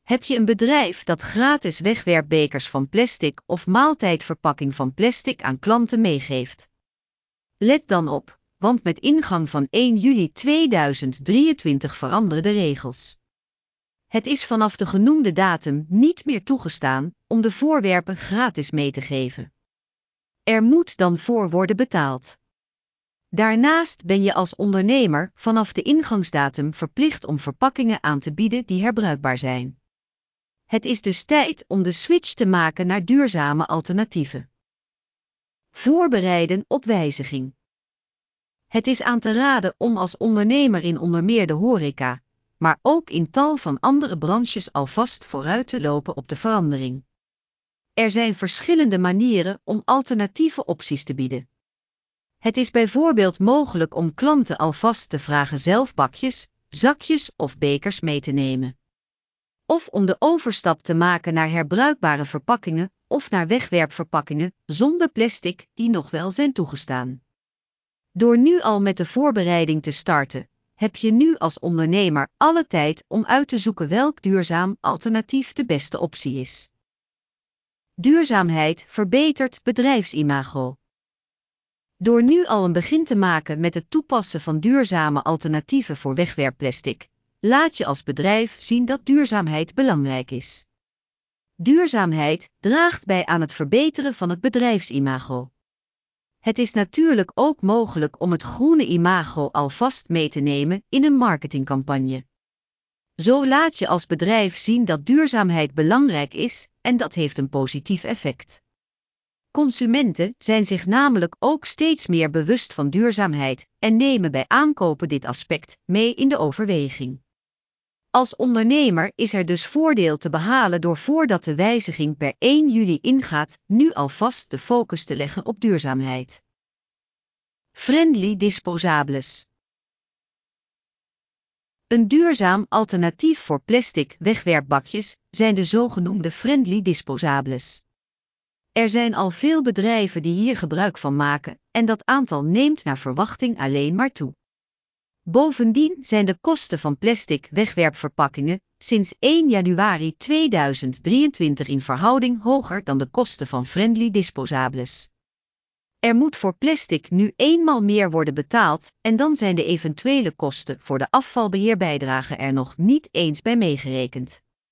Heb je een bedrijf dat gratis wegwerpbekers van plastic of maaltijdverpakking van plastic aan klanten meegeeft? Let dan op, want met ingang van 1 juli 2023 veranderen de regels. Het is vanaf de genoemde datum niet meer toegestaan om de voorwerpen gratis mee te geven. Er moet dan voor worden betaald. Daarnaast ben je als ondernemer vanaf de ingangsdatum verplicht om verpakkingen aan te bieden die herbruikbaar zijn. Het is dus tijd om de switch te maken naar duurzame alternatieven. Voorbereiden op wijziging. Het is aan te raden om als ondernemer in onder meer de horeca, maar ook in tal van andere branches alvast vooruit te lopen op de verandering. Er zijn verschillende manieren om alternatieve opties te bieden. Het is bijvoorbeeld mogelijk om klanten alvast te vragen zelf bakjes, zakjes of bekers mee te nemen. Of om de overstap te maken naar herbruikbare verpakkingen of naar wegwerpverpakkingen zonder plastic die nog wel zijn toegestaan. Door nu al met de voorbereiding te starten, heb je nu als ondernemer alle tijd om uit te zoeken welk duurzaam alternatief de beste optie is. Duurzaamheid verbetert bedrijfsimago. Door nu al een begin te maken met het toepassen van duurzame alternatieven voor wegwerpplastic, laat je als bedrijf zien dat duurzaamheid belangrijk is. Duurzaamheid draagt bij aan het verbeteren van het bedrijfsimago. Het is natuurlijk ook mogelijk om het groene imago alvast mee te nemen in een marketingcampagne. Zo laat je als bedrijf zien dat duurzaamheid belangrijk is en dat heeft een positief effect. Consumenten zijn zich namelijk ook steeds meer bewust van duurzaamheid en nemen bij aankopen dit aspect mee in de overweging. Als ondernemer is er dus voordeel te behalen door voordat de wijziging per 1 juli ingaat, nu alvast de focus te leggen op duurzaamheid. Friendly disposables. Een duurzaam alternatief voor plastic wegwerpbakjes zijn de zogenoemde friendly disposables. Er zijn al veel bedrijven die hier gebruik van maken en dat aantal neemt naar verwachting alleen maar toe. Bovendien zijn de kosten van plastic wegwerpverpakkingen sinds 1 januari 2023 in verhouding hoger dan de kosten van friendly disposables. Er moet voor plastic nu eenmaal meer worden betaald en dan zijn de eventuele kosten voor de afvalbeheerbijdrage er nog niet eens bij meegerekend.